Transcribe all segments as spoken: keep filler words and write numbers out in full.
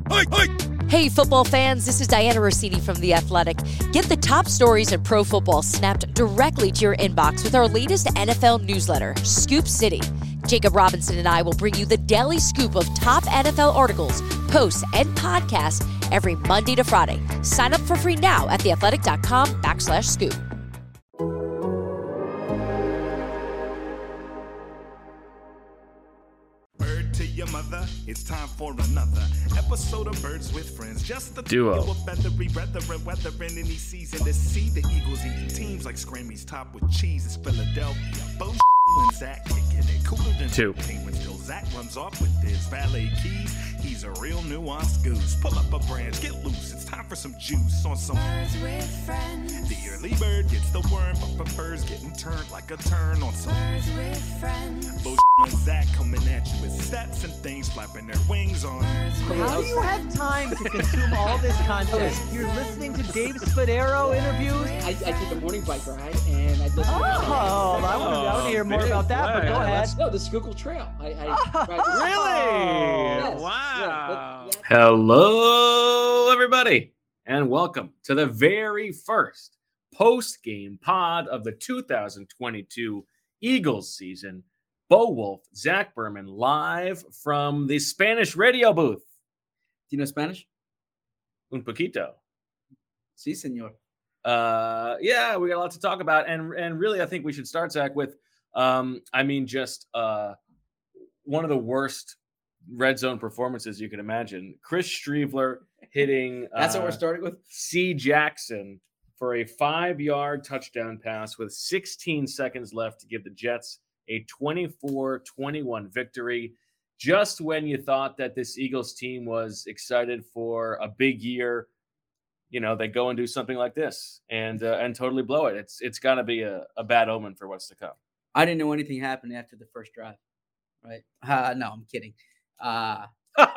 Hey, football fans, this is Diana Rossini from The Athletic. Get the top stories in pro football snapped directly to your inbox with our latest N F L newsletter, Scoop City. Jacob Robinson and I will bring you the daily scoop of top N F L articles, posts, and podcasts every Monday to Friday. Sign up for free now at theathletic.com backslash scoop. To your mother, it's time for another episode of Birds with Friends. Just the duo of feathery brethren, weathering any season to see the Eagles eating teams like Scrammy's top with cheese. It's Philadelphia. Both and Zach kicking it cooler than two. Penguins till Zach runs off with his valet keys. He's a real nuanced goose. Pull up a branch, get loose. It's time for some juice on some Birds with Friends. The early bird gets the worm, but prefers getting turned like a turn on some Birds with Friends. Both and Zach coming at you with stats and things flapping their wings on. How do you have time to consume all this content? You're listening to Dave Spadaro interviews? I, I take a morning bike ride and I listen oh, to Oh, I want to hear more about that, but go ahead. No, the Schuylkill Trail. I, I ride Really? Yes, Wow. Yeah, but, yeah. Hello, everybody, and welcome to the very first post-game pod of the two thousand twenty-two Eagles season. Bo Wolf, Zach Berman, live from the Spanish radio booth. Do you know Spanish? Un poquito. Si, senor. Uh, yeah, we got a lot to talk about, and and really, I think we should start, Zach, with, um, I mean, just uh, one of the worst red zone performances you can imagine. Chris Streveler hitting. That's uh, what we're starting with. C. Jackson for a five-yard touchdown pass with sixteen seconds left to give the Jets a twenty-four twenty-one victory. Just when you thought that this Eagles team was excited for a big year, you know, they go and do something like this and uh, and totally blow it. It's it's got to be a, a bad omen for what's to come. I didn't know anything happened after the first drive, right? Uh, no, I'm kidding. Uh,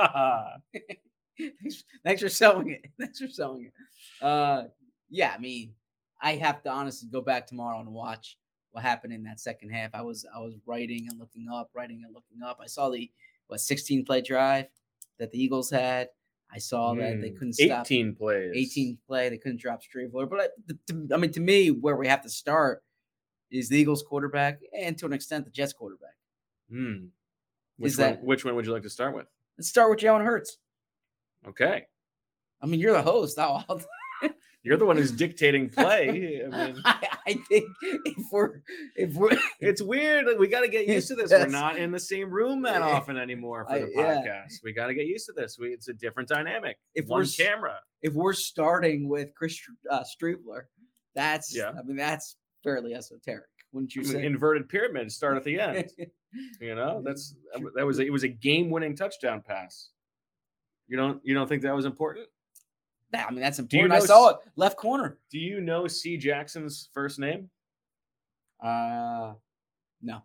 thanks, thanks for selling it. Thanks for selling it. Uh, yeah, I mean, I have to honestly go back tomorrow and watch what happened in that second half. I was I was writing and looking up, writing and looking up. I saw the what sixteen play drive that the Eagles had. I saw mm, that they couldn't stop eighteen plays. eighteen play. They couldn't drop Streveler. But I, to, I mean, to me, where we have to start is the Eagles quarterback and to an extent the Jets quarterback. Mm. Which is one, that which one would you like to start with? Let's start with Jalen Hurts. Okay. I mean, you're the host. I'll, I'll You're the one who's dictating play. I mean, I, I think if we're if we're it's weird. We got to get used to this. Yes. We're not in the same room that often anymore for the I, podcast. Yeah. We got to get used to this. We, it's a different dynamic. If one we're camera, if we're starting with Chris uh, Streveler, that's yeah. I mean, that's fairly esoteric, wouldn't you I say? mean, inverted pyramid start at the end. You know, that's that was a, it was a game-winning touchdown pass. You don't you don't think that was important? I mean, that's important. You know, I saw it left corner. Do you know C. Jackson's first name? Uh, no.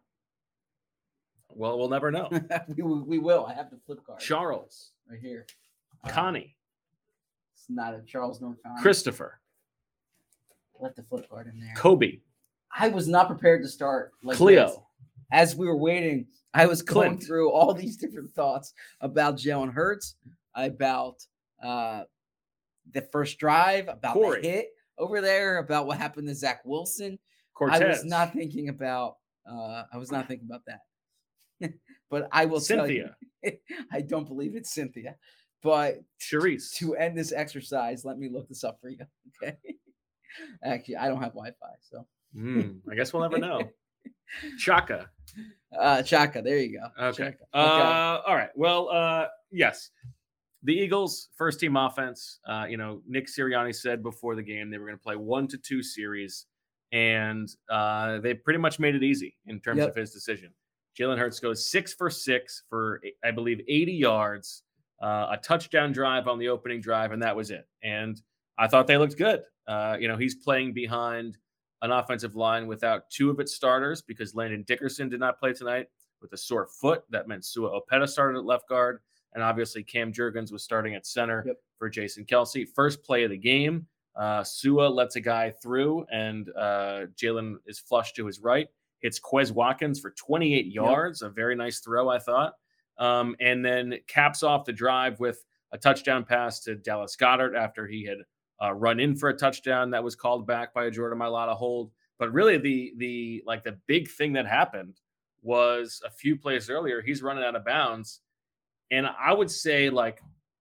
Well, we'll never know. we, we will. I have the flip card. Charles. Right here. Connie. Uh, it's not a Charles nor Connie. Christopher. Left the flip card in there. Kobe. I was not prepared to start. Like Cleo. This. As we were waiting, I was going Clint. through all these different thoughts about Jalen Hurts, about uh, the first drive, about Corey. the hit over there, about what happened to Zach Wilson. Cortez. I was not thinking about. Uh, I was not thinking about that. But I will Cynthia. tell you, I don't believe it's Cynthia. But Charisse. To end this exercise, let me look this up for you. Okay. Actually, I don't have Wi-Fi, so. Mm, I guess we'll never know. Chaka. Uh, Chaka, there you go. Okay. Chaka. Uh, okay. All right. Well, uh, yes. The Eagles' first team offense, uh, you know, Nick Sirianni said before the game they were going to play one to two series, and uh, they pretty much made it easy in terms yep. of his decision. Jalen Hurts goes six for six for, I believe, eighty yards, uh, a touchdown drive on the opening drive, and that was it. And I thought they looked good. Uh, you know, he's playing behind an offensive line without two of its starters because Landon Dickerson did not play tonight with a sore foot. That meant Sua Opeta started at left guard. And obviously Cam Jurgens was starting at center yep. for Jason Kelce. First play of the game, uh, Sua lets a guy through, and uh, Jalen is flushed to his right. Hits Quez Watkins for twenty-eight yards, yep. a very nice throw, I thought. Um, and then caps off the drive with a touchdown pass to Dallas Goedert after he had uh, run in for a touchdown that was called back by a Jordan Mailata hold. But really, the the like the big thing that happened was a few plays earlier. He's running out of bounds, and I would say like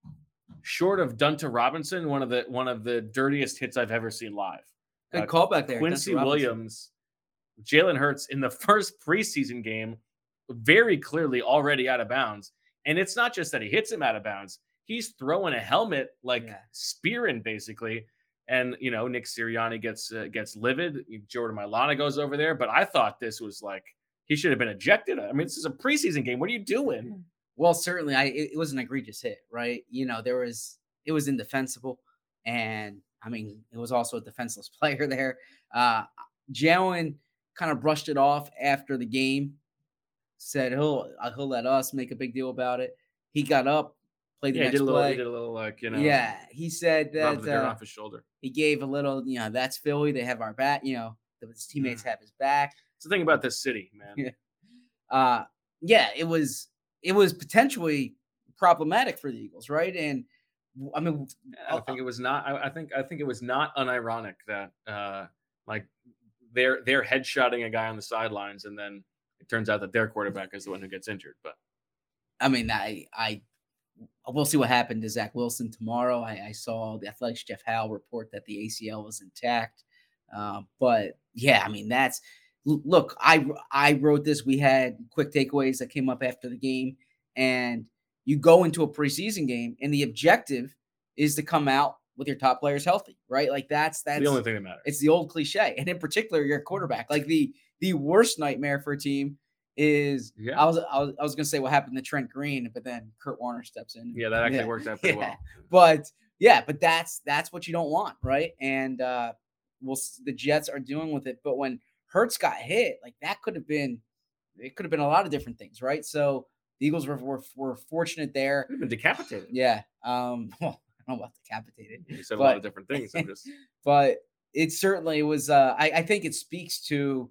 short of Dunta Robinson, one of the one of the dirtiest hits I've ever seen live. Good uh, callback there. Quincy Dunta Robinson. Williams, Jalen Hurts in the first preseason game, very clearly already out of bounds. And it's not just that he hits him out of bounds. He's throwing a helmet, like Yeah. spearing basically. And, you know, Nick Sirianni gets uh, gets livid. Jordan Mailata goes over there. But I thought this was like, he should have been ejected. I mean, this is a preseason game. What are you doing? Well, certainly, I it, it was an egregious hit, right? You know, there was it was indefensible, and I mean, it was also a defenseless player there. Uh, Jalen kind of brushed it off after the game, said he'll uh, he'll let us make a big deal about it. He got up, played the Yeah, he next did a little, play. he did a little like, you know, Yeah, he said rub that the dirt uh, off his shoulder. he gave a little, you know, that's Philly. They have our back. You know, his teammates have his back. It's the thing about this city, man. Yeah. Uh, yeah, it was it was potentially problematic for the Eagles, right? And I mean, I think it was not. I, I think I think it was not unironic that uh, like they're they're headshotting a guy on the sidelines, and then it turns out that their quarterback is the one who gets injured. But I mean, I I we'll see what happened to Zach Wilson tomorrow. I, I saw the Athletics' Jeff Howe report that the A C L was intact, uh, but yeah, I mean that's look. I I wrote this. We had quick takeaways that came up after the game, and you go into a preseason game, and the objective is to come out with your top players healthy, right? Like that's that's the only thing that matters. It's the old cliche, and in particular, your quarterback. Like the the worst nightmare for a team is Yeah. I was I was I was gonna say what happened to Trent Green, but then Kurt Warner steps in. Yeah, that actually Yeah. worked out pretty Yeah. well. But yeah, but that's that's what you don't want, right? And uh we'll s- the Jets are dealing with it. But when Hurts got hit, like that could have been it could have been a lot of different things, right? So the Eagles were were, were fortunate there. Could have been decapitated. Yeah. Um well, I don't know about decapitated. You said a But- lot of different things. I'm just But it certainly was uh I, I think it speaks to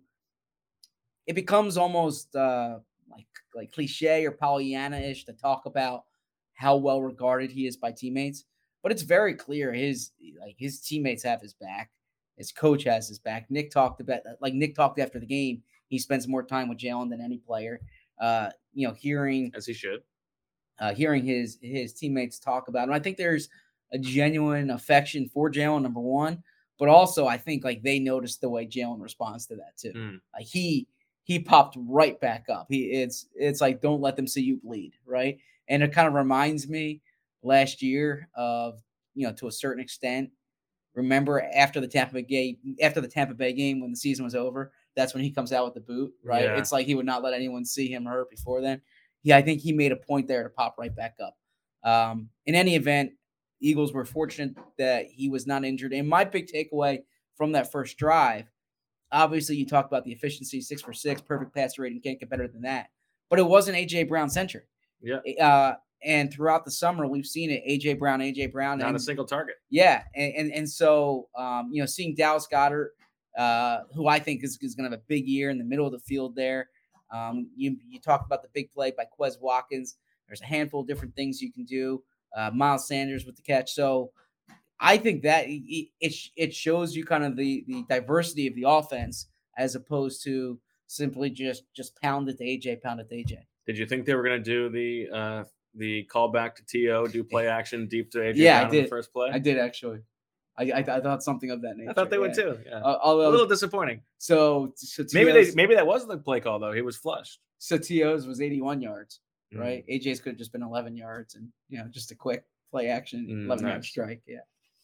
it becomes almost uh like like cliche or Pollyanna-ish to talk about how well regarded he is by teammates. But it's very clear his like his teammates have his back. His coach has his back. Nick talked about like Nick talked after the game. He spends more time with Jalen than any player. Uh, you know, hearing as he should. uh, hearing his his teammates talk about him. I think there's a genuine affection for Jalen, number one, but also I think like they noticed the way Jalen responds to that too. Mm. Like he he popped right back up. He it's it's like don't let them see you bleed, right? And it kind of reminds me last year of you know to a certain extent. Remember after the Tampa Bay game, after the Tampa Bay game when the season was over, that's when he comes out with the boot, right? Yeah. It's like he would not let anyone see him hurt before then. Yeah, I think he made a point there to pop right back up. Um, in any event, Eagles were fortunate that he was not injured. And my big takeaway from that first drive, obviously you talk about the efficiency, six for six, perfect pass rating, can't get better than that. But it wasn't A J Brown centric. Yeah. Uh, and throughout the summer, we've seen it, A J Brown, A J Brown. Not and, a single target. yeah, and and, and so um, you know, seeing Dallas Goedert, uh, who I think is, is going to have a big year in the middle of the field there. Um, you you talk about the big play by Quez Watkins. There's a handful of different things you can do. Uh, Miles Sanders with the catch. So I think that it it, it shows you kind of the the diversity of the offense as opposed to simply just just pound it to A J, pound it to A J. Did you think they were going to do the uh, the callback to T O, do play action deep to A J Yeah, I Brown in the did. first play? I did actually. I, I I thought something of that nature. I thought they would yeah. too. Yeah. Uh, a although little disappointing. so, so Maybe T Os they maybe that wasn't the play call though. He was flushed. So T O's was eighty-one yards, Mm. right? A J's could have just been eleven yards and, you know, just a quick play action, Mm, eleven yard nice. strike. Yeah.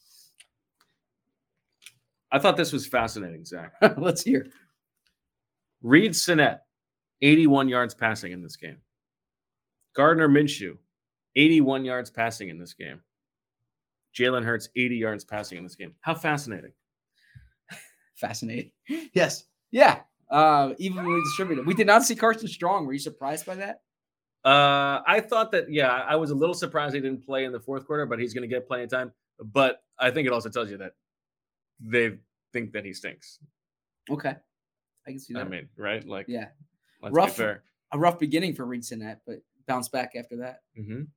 I thought this was fascinating, Zach. Let's hear. Reed Sinnett, eighty-one yards passing in this game. Gardner Minshew, eighty-one yards passing in this game. Jalen Hurts, eighty yards passing in this game. How fascinating. Fascinating. Yes. Yeah. Uh, evenly distributed. We did not see Carson Strong. Were you surprised by that? Uh, I thought that, yeah, I was a little surprised he didn't play in the fourth quarter, but he's going to get plenty of time. But I think it also tells you that they think that he stinks. Okay. I can see that. I mean, right? Like, yeah. let's Rough. be fair. A rough beginning for Reed Sinnett, but bounced back after that. Mm-hmm.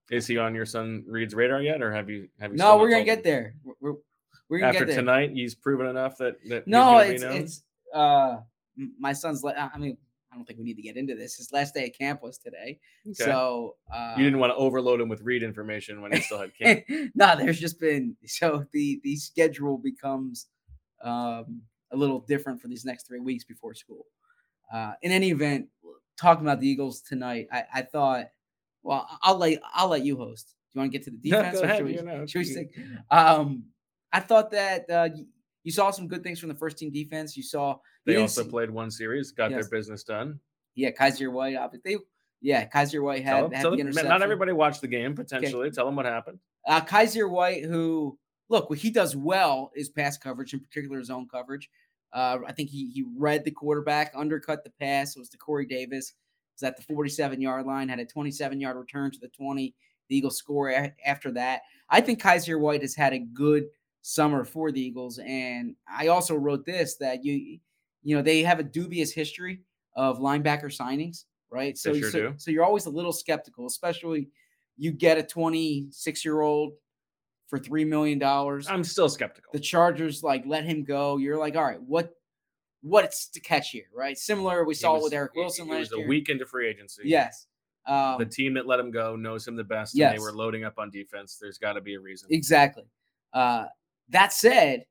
Is he on your son Reed's radar yet, or have you have you? No, still we're not gonna told him? get there. We're, we're, we're gonna After get there. tonight, he's proven enough that that No, he's it's gonna be known? it's uh m- my son's. la- I mean, I don't think we need to get into this. His last day at camp was today, Okay. so uh, You didn't want to overload him with Reed information when he still had camp. no, there's just been so the the schedule becomes um, a little different for these next three weeks before school. Uh, in any event, talking about the Eagles tonight, I, I thought, well, I'll let I'll let you host. Do you want to get to the No, defense? go or ahead, should we, you know, should we you- stick? Um, I thought that uh, you, you saw some good things from the first team defense. You saw you They didn't also see- played one series, got Yes. their business done. yeah, Kaiser White. Obviously, they, yeah, Kaiser White had, Tell, had tell the them- interception. not everybody watched the game. Potentially, tell them what happened. Uh, Kaiser White, who look, what he does well is pass coverage, in particular zone coverage. Uh, I think he he read the quarterback, undercut the pass. It was to Corey Davis. It was at the forty-seven yard line, had a twenty-seven yard return to the twenty. The Eagles score a- after that. I think Kaiser White has had a good summer for the Eagles, and I also wrote this that you you know they have a dubious history of linebacker signings, right? So They sure so, do. so you're always a little skeptical, especially you get a twenty-six year old for three million dollars. I'm still skeptical. The Chargers like let him go. You're like, all right, what what's to catch here, right? Similar, we He saw it was- with Eric he- Wilson He last was a year. week into free agency. Yes. Um, The team that let him go knows him the best, and Yes. they were loading up on defense. There's got to be a reason. Exactly. Uh, that said,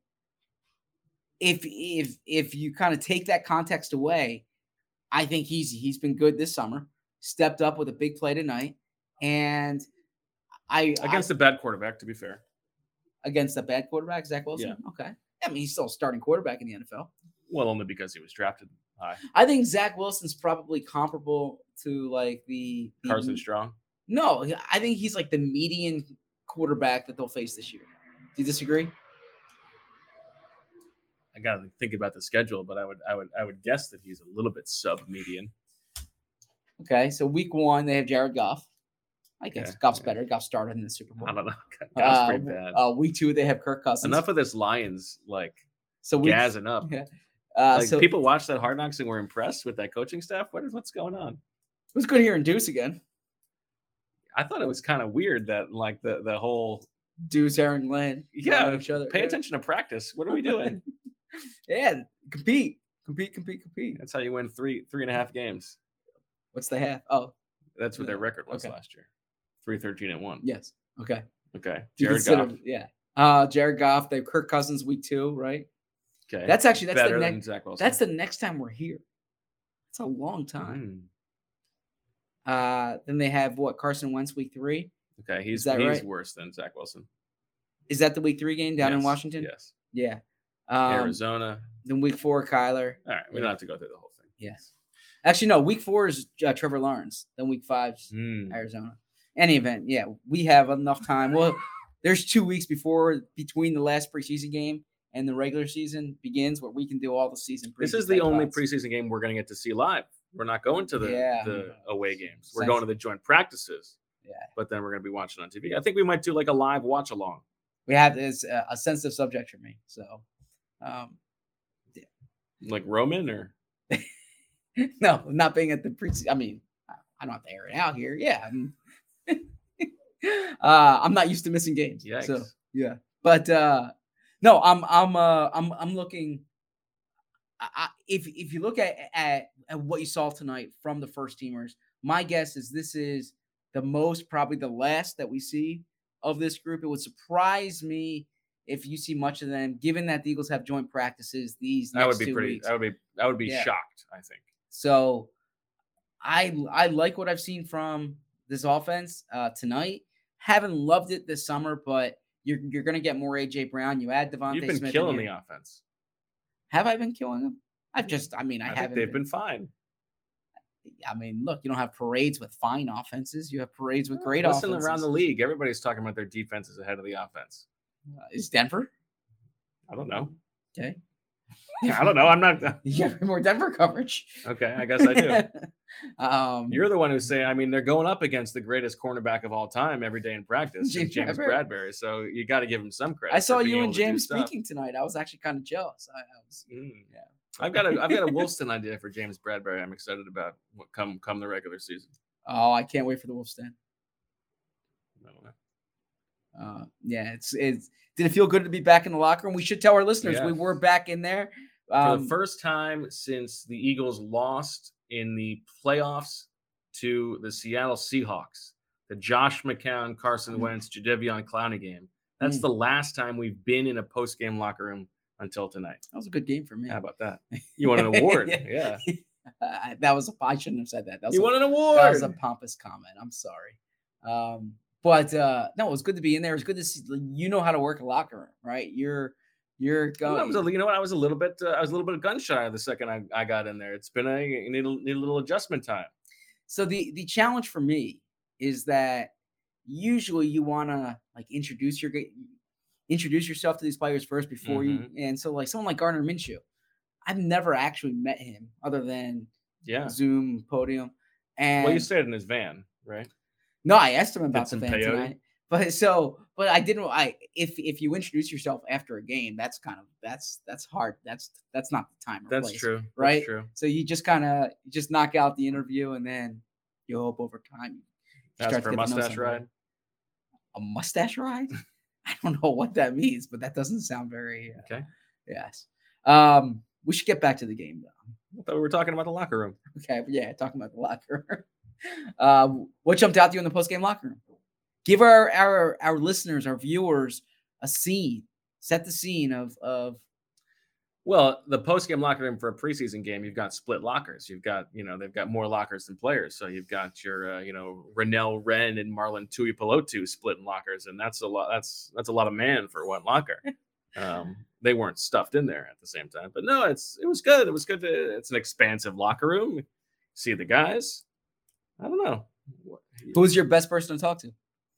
if if if you kind of take that context away, I think he's he's been good this summer. Stepped up with a big play tonight, and I Against a bad quarterback, to be fair. I, against a bad quarterback, Zach Wilson. Okay, I mean he's still a starting quarterback in the N F L. Well, only because he was drafted high. I think Zach Wilson's probably comparable to like the, the Carson Strong. No, I think he's like the median quarterback that they'll face this year. Do you disagree? I got to think about the schedule, but I would, I would, I would guess that he's a little bit sub median. Okay, so week one they have Jared Goff. I guess Okay, Goff's yeah. better. Goff started in the Super Bowl. I don't know. That's Uh, pretty bad. Uh, week two they have Kirk Cousins. Enough of this Lions like so week, gassing up. Yeah. Uh, Like so people watched that Hard Knocks and were impressed with that coaching staff. What is what's going on? it was good hearing Deuce again. I thought it was kind of weird that like the the whole Deuce, Aaron Glenn. yeah. know each other. Pay Yeah. attention to practice. What are we doing? Yeah, compete, compete, compete, compete. That's how you win three three and a half games. What's the half? Oh, That's what their record was Okay. last year. Three thirteen and one. yes. Okay. Okay. Do you Jared consider- Goff. Yeah. Uh, Jared Goff. They have Kirk Cousins week two, right? Okay. That's actually that's better the than next. Zach Wilson. That's the next time we're here. That's a long time. Mm. Uh, then they have what Carson Wentz week three. Okay. He's that he's right? worse than Zach Wilson. Is that the week three game down in Yes, Washington? Yes. Yeah. Um, Arizona. Then week four, Kyler. All right. We don't have to go through the whole thing. Yes. Actually, no. Week four is uh, Trevor Lawrence. Then week five, Mm. Arizona. Any event, yeah, we have enough time. Well, there's two weeks before between the last preseason game and the regular season begins, where we can do all the season. This preview is the type only pods. preseason game we're going to get to see live. We're not going to the, Yeah. the away games. We're Sense- going to the joint practices. Yeah. But then we're going to be watching on T V. I think we might do like a live watch along. We have this uh, a sensitive subject for me, so um, Like Roman or no, not being at the preseason. I mean, I- I don't have to air it out here. Yeah, I'm, uh, I'm not used to missing games. Yikes. So yeah, but uh, no, I'm I'm uh, I'm I'm looking. I, I, if if you look at, at at what you saw tonight from the first teamers, my guess is this is the most, probably the last that we see of this group. It would surprise me if you see much of them, given that the Eagles have joint practices these that next would be two pretty weeks. I would be I would be Yeah. shocked, I think. So I I like what I've seen from this offense uh, tonight. Haven't loved it this summer, but you're you're gonna get more A J Brown. You add Devontae You've been Smith. in killing the here. offense. Have I been killing them? I've just I mean I, I, think haven't. they've been fine. I mean, look, you don't have parades with fine offenses. You have parades with great Listen, offenses. around the league, everybody's talking about their defenses ahead of the offense. Uh, is Denver I don't know. okay? I don't know. I'm not You have more Denver coverage. okay. I guess I do. um, You're the one who's saying, I mean, they're going up against the greatest cornerback of all time every day in practice, James James, James Bradbury. Bradbury. So you got to give him some credit. I saw for being you able and to do James stuff. speaking tonight. I was actually kind of jealous. I, I was, Mm. yeah. I've got a I've got a Wolfson idea for James Bradbury. I'm excited about what come come the regular season. Oh, I can't wait for the Wolves Den. I don't know. Uh, yeah, it's it's. Did it feel good to be back in the locker room? We should tell our listeners Yeah. we were back in there For um, the first time since the Eagles lost in the playoffs to the Seattle Seahawks, the Josh McCown, Carson Wentz, Jadeveon Clowney game. That's Mm. the last time we've been in a post-game locker room until tonight. That was a good game for me. How about that? You won an award. Yeah. Yeah. Uh, that was a, I shouldn't have said that. That was You a, won an award. That was a pompous comment. I'm sorry. Um, but uh, no, it was good to be in there. It was good to see. You know how to work a locker room, right? You're you're Well, I going. was a, you know what? I was a little bit. Uh, I was a little bit gun shy the second I, I got in there. It's been a you need, a need a little adjustment time. So the the challenge for me is that usually you want to like introduce your introduce yourself to these players first before Mhm. you. And so like someone like Gardner Minshew, I've never actually met him other than Yeah. Zoom podium. And Well, you stayed in his van, right? no, I asked him about Get the some van peyote? tonight. But so, but I didn't. I if if you introduce yourself after a game, that's kind of that's that's hard. That's that's not the time. Or That's place, true. right? That's true. So you just kind of just knock out the interview, and then you hope over time. You That's start for to a get to know mustache somebody. ride. A mustache ride? I don't know what that means, but that doesn't sound very. Uh, Okay. yes. Um, we should get back to the game though. I thought we were talking about the locker room. Okay, but yeah, talking about the locker room. uh, what jumped out to you in the post game locker room? Give our our our listeners, our viewers, a scene. Set the scene of of. Well, the post-game locker room for a preseason game, you've got split lockers. You've got, you know, they've got more lockers than players. So you've got your, uh, you know, Renell Wren and Marlon Tuipulotu split in lockers, and that's a lot. That's that's a lot of man for one locker. Um, they weren't stuffed in there at the same time, but no, it's it was good. It was good to. It's an expansive locker room. See the guys. I don't know. Who's your best person to talk to?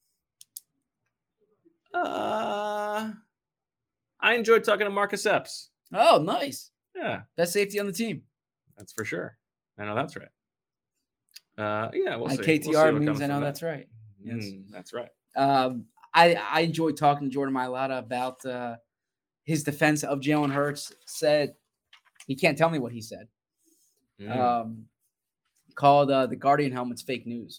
Uh, I enjoyed talking to Marcus Epps. Oh, nice. Yeah, Best safety on the team. that's for sure. I know that's right. Uh, yeah, we'll Like see. K T We'll R see what means comes I from know that. that's right. Yes. Mm, that's right. Um, I I enjoyed talking to Jordan Mailata about uh, his defense of Jalen Hurts. Said he can't tell me what he said. Mm. Um, called uh, the Guardian helmets fake news.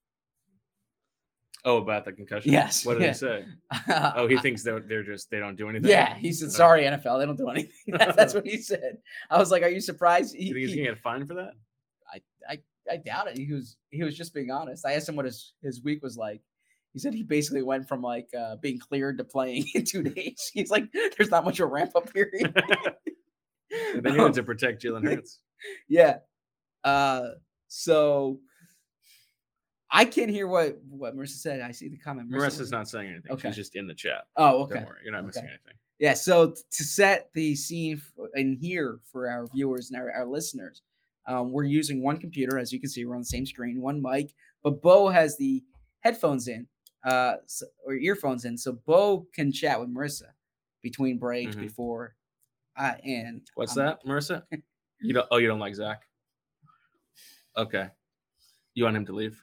oh, about the concussion. Yes, What did yeah. he say? Oh, he thinks they're they're just they don't do anything. Yeah, he said, Oh. "Sorry, N F L, they don't do anything." That's what he said. I was like, "Are you surprised?" He, You think he's he- gonna get fined for that? I, I, I doubt it. He was he was just being honest. I asked him what his, his week was like. He said he basically went from like uh, being cleared to playing in two days. He's like, "There's not much of a ramp up period." And then you had to protect Jalen Hurts. Yeah. Uh, so I can't hear what what Marissa said. I see the comment. Marissa, Marissa's not saying anything. Okay. She's just in the chat. Oh, okay. Don't worry, you're not missing Okay. anything. Yeah, so t- to set the scene f- and here for our viewers and our, our listeners, um, we're using one computer. As you can see, we're on the same screen, one mic, but Bo has the headphones in uh, so, or earphones in, so Bo can chat with Marissa between breaks Mhm. before uh, and What's um, that, Marissa? You don't. Oh, you don't like Zach? Okay. You want him to leave?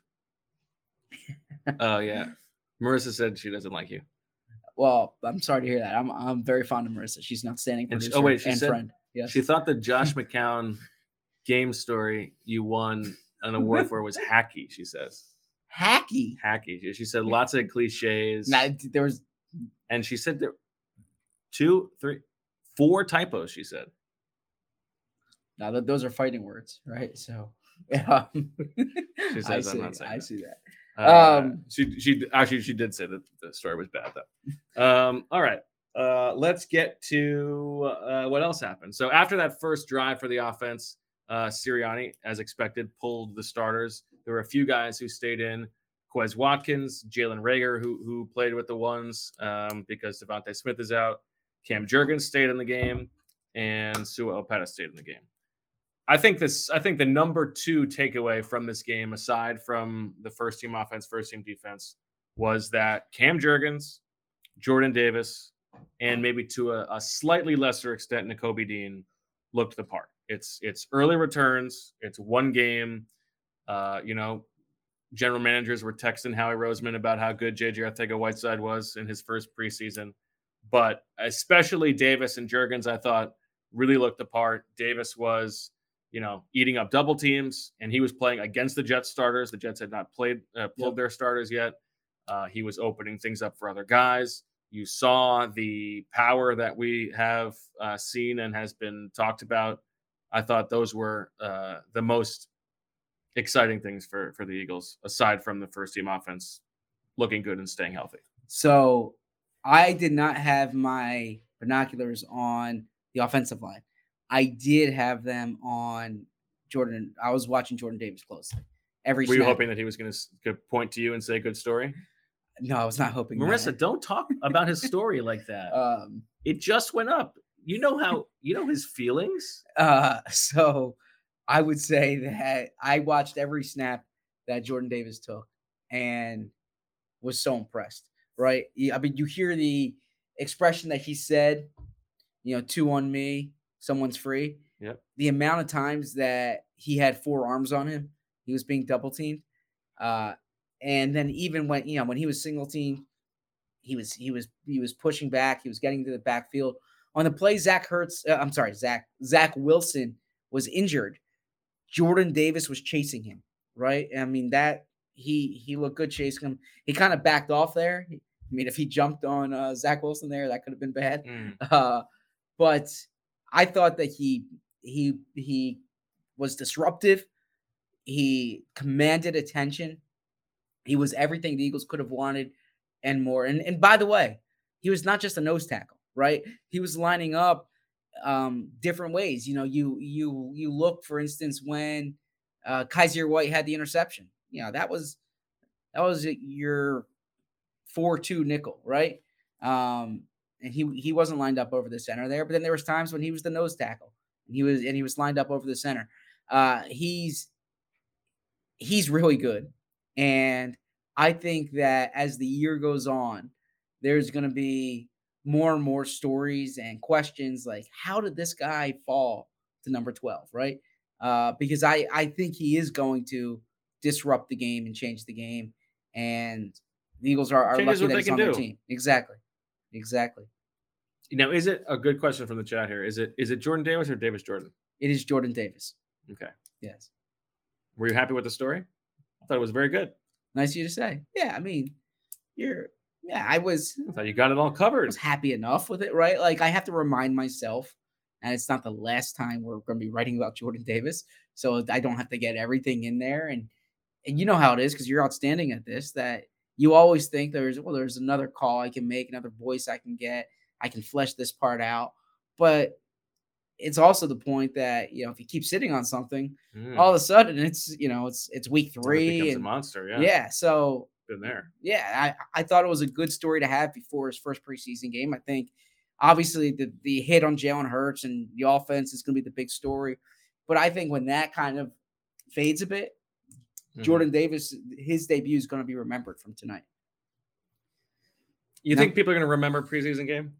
Oh yeah. Marissa said she doesn't like you. Well, I'm sorry to hear that. I'm I'm very fond of Marissa. She's an outstanding And she- producer oh, wait, she and said- friend. Yes. She thought the Josh McCown game story you won an award for was hacky. She says hacky. hacky. She said lots of cliches. Nah, there was And she said there two, three, four typos. She said. now that those are fighting words, right? So yeah. She I says see, I'm not saying I that. see that. Uh, Um, she she actually she did say that the story was bad though. Um, all right, uh, let's get to uh, what else happened. So after that first drive for the offense, uh, Sirianni, as expected, pulled the starters. There were a few guys who stayed in: Quez Watkins, Jalen Reagor, who who played with the ones um, because Devontae Smith is out. Cam Jurgens stayed in the game, and Sua Opeta stayed in the game. I think this. I think the number two takeaway from this game, aside from the first team offense, first team defense, was that Cam Jurgens, Jordan Davis, and maybe to a, a slightly lesser extent, Nakobe Dean looked the part. It's it's early returns. It's one game. Uh, you know, general managers were texting Howie Roseman about how good J J Arcega-Whiteside was in his first preseason, but especially Davis and Jurgens, I thought really looked the part. Davis was, you know, eating up double teams, and he was playing against the Jets starters. The Jets had not played, uh, pulled Yep. their starters yet. Uh, he was opening things up for other guys. You saw the power that we have uh, seen and has been talked about. I thought those were uh, the most exciting things for for the Eagles, aside from the first team offense looking good and staying healthy. So I did not have my binoculars on the offensive line. I did have them on Jordan. I was watching Jordan Davis closely. Every Were you snap. hoping that he was going to point to you and say good story? No, I was not hoping. Marissa, that. don't talk about his story like that. Um, it just went up. You know how you know his feelings. Uh, so I would say that I watched every snap that Jordan Davis took and was so impressed. Right? I mean, you hear the expression that he said, you know, two on me, someone's free. Yep. The amount of times that he had four arms on him, he was being double teamed. Uh, and then even when, you know, when he was single teamed, he was, he was, he was pushing back. He was getting to the backfield. On the play, Zach Ertz, uh, I'm sorry, Zach, Zach Wilson was injured. Jordan Davis was chasing him, right? I mean, that he, he looked good chasing him. He kind of backed off there. I mean, if he jumped on uh, Zach Wilson there, that could have been bad. Mm. Uh, but I thought that he, he, he was disruptive. He commanded attention. He was everything the Eagles could have wanted and more. And, and by the way, he was not just a nose tackle, right? He was lining up um, different ways. You know, you you you look, for instance, when uh, Kaiser White had the interception. You know, that was that was your four two nickel, right? Um, and he he wasn't lined up over the center there. But then there was times when he was the nose tackle, and he was and he was lined up over the center. Uh, he's he's really good. And I think that as the year goes on, there's going to be more and more stories and questions like, how did this guy fall to number twelve, right? Uh, because I, I think he is going to disrupt the game and change the game. And the Eagles are, are Changes lucky what that they he's can on their do. team. Exactly. Exactly. Now, is it a good question from the chat here? Is it is it Jordan Davis or Davis Jordan? It is Jordan Davis. Okay. Yes. Were you happy with the story? I thought it was very good. Nice of you to say. Yeah, I mean, you're yeah, I was I thought you got it all covered. I was happy enough with it, right? Like I have to remind myself, and it's not the last time we're going to be writing about Jordan Davis, so I don't have to get everything in there. And and you know how it is because you're outstanding at this. That you always think there's well, there's another call I can make, another voice I can get, I can flesh this part out. But it's also the point that you know if you keep sitting on something, Mm. all of a sudden it's you know it's it's week It three becomes and a monster. Yeah. yeah, so. Been there. Yeah, I, I thought it was a good story to have before his first preseason game. I think obviously the, the hit on Jalen Hurts and the offense is going to be the big story. But I think when that kind of fades a bit, Mm-hmm. Jordan Davis, his debut is going to be remembered from tonight. You No. think people are going to remember preseason game?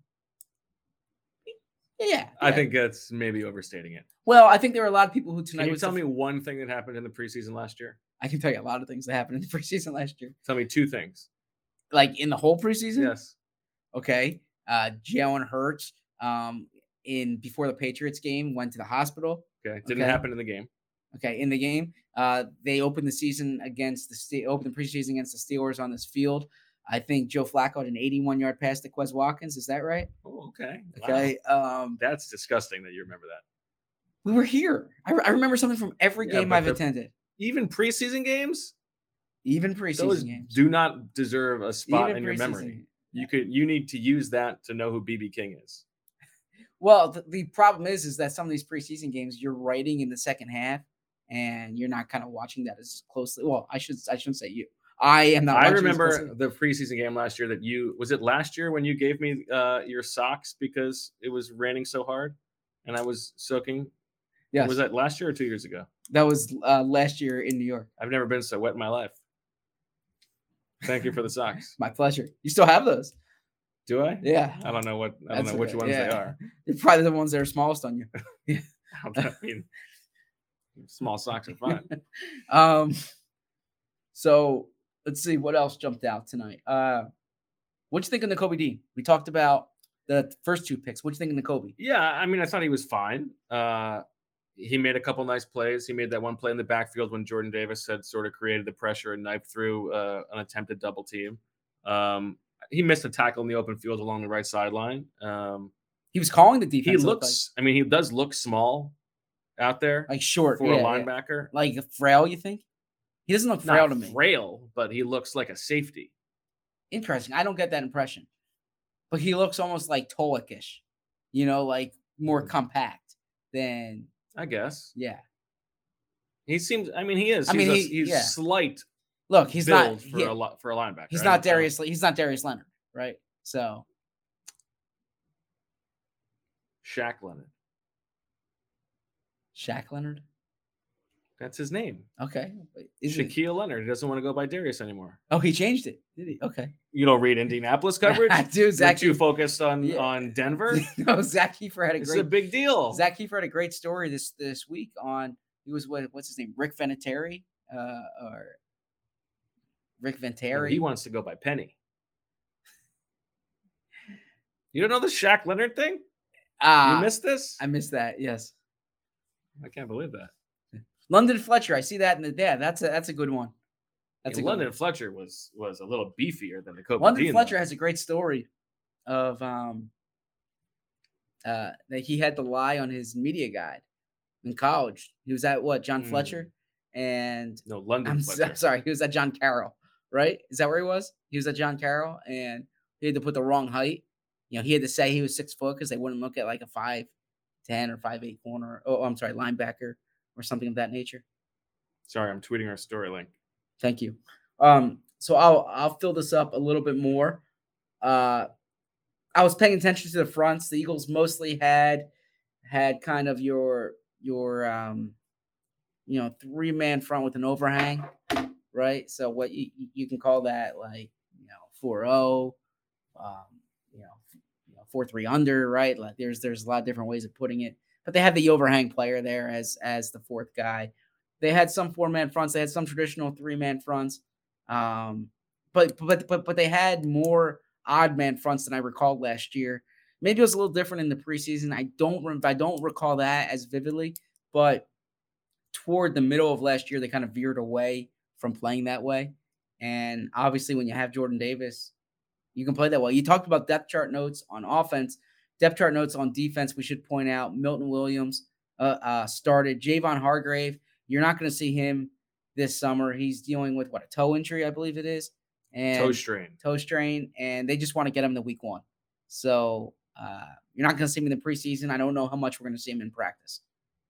Yeah, I yeah. think that's maybe overstating it. Well, I think there are a lot of people who tonight Can you was tell the- me one thing that happened in the preseason last year? I can tell you a lot of things that happened in the preseason last year. Tell me two things. Like in the whole preseason? Yes. Okay. Uh, Jalen Hurts um, in before the Patriots game went to the hospital. Okay. Didn't Okay. happen in the game. Okay, in the game, uh, they opened the season against the Ste- opened the preseason against the Steelers on this field. I think Joe Flacco had an eighty-one yard pass to Quez Watkins. Is that right? Oh, okay. Wow. Okay. Um, That's disgusting that you remember that. we were here. I, re- I remember something from every Yeah, game but I've the- attended, Even preseason games, even preseason those games. do not deserve a spot Even in your preseason. memory. You could you need to use that to know who B B King is. Well, the, the problem is, is that some of these preseason games you're writing in the second half, and you're not kind of watching that as closely. Well, I should I shouldn't say you. I am not. I watching as remember closely. the preseason game last year that you was it last year when you gave me uh, your socks because it was raining so hard and I was soaking. Yes, Was that last year or two years ago? that was uh, last year in New York. I've never been so wet in my life. Thank you for the socks. My pleasure. You still have those? Do I? Yeah. I don't know what I don't That's know which okay. ones they Yeah. are. They're probably the ones that are smallest on you. I mean, small socks are fine. Um, so let's see what else jumped out tonight. Uh, what'd you think of Nakobe Dean? We talked about the first two picks. What'd you think of Nakobe? Yeah, I mean, I thought he was fine. Uh, he made a couple nice plays. He made that one play in the backfield when Jordan Davis had sort of created the pressure and knifed through uh, an attempted double team. Um, he missed a tackle in the open field along the right sideline. Um, He was calling the defense. he it looked looks. I mean, he does look small out there, like, like short for yeah, a yeah. linebacker. Like frail, you think? He doesn't look frail Not to me. frail, but he looks like a safety. Interesting. I don't get that impression. But he looks almost like Tolick-ish. You know, like more Mm. compact than I guess yeah. he seems. I mean, he is. I He's, mean, a, he- he's yeah. slight Look, he's build not for he- a lot for a linebacker. he's I not don't- I don't- Darius he's not Darius Leonard, right? So Shaq Leonard. Shaq Leonard. That's his name. Okay. Wait, is it- Shaquille Leonard. He doesn't want to go by Darius anymore. Oh, he changed it. Did he? Okay. You don't read Indianapolis coverage? I do. You're Zach too Kiefer- focused on, Yeah. on Denver? no, Zach Kiefer had a It's great a big deal. Zach Kiefer had a great story this this week on he was what what's his name Rick Veneteri uh, or Rick No, Venteri. he wants to go by Penny. You don't know the Shaq Leonard thing? Ah, You missed this? I missed that. Yes, I can't believe that. London Fletcher. I see that in the yeah. That's a that's a good one. That's a good London one. Fletcher was was a little beefier than the Kobe London Dean, Fletcher though. has a great story of um uh that he had to lie on his media guide in college. He was at what John Hmm. Fletcher and No, London I'm, so- Fletcher. I'm sorry, he was at John Carroll, right? Is that where he was? He was at John Carroll, and he had to put the wrong height. You know, he had to say he was six foot because they wouldn't look at like a five ten or five eight corner. Oh, I'm sorry, linebacker or something of that nature. Sorry, I'm tweeting our story link. Thank you. Um, so I'll I'll fill this up a little bit more. Uh, I was paying attention to the fronts. The Eagles mostly had had kind of your your um, you know three man front with an overhang, right? So what you you can call that like you know four oh, um, you know you know four three under, right? Like there's there's a lot of different ways of putting it, but they had the overhang player there as as the fourth guy. They had some four man fronts. They had some traditional three man fronts. Um, but but but but they had more odd man fronts than I recalled last year. Maybe it was a little different in the preseason. I don't rem- I don't recall that as vividly, but toward the middle of last year, they kind of veered away from playing that way. And obviously, when you have Jordan Davis, you can play that way. You talked about depth chart notes on offense, depth chart notes on defense. We should point out Milton Williams uh, uh, started. Javon Hargrave, you're not going to see him this summer. He's dealing with what a toe injury, I believe it is, and Toe strain. toe strain, and they just want to get him to week one. So uh, you're not going to see him in the preseason. I don't know how much we're going to see him in practice.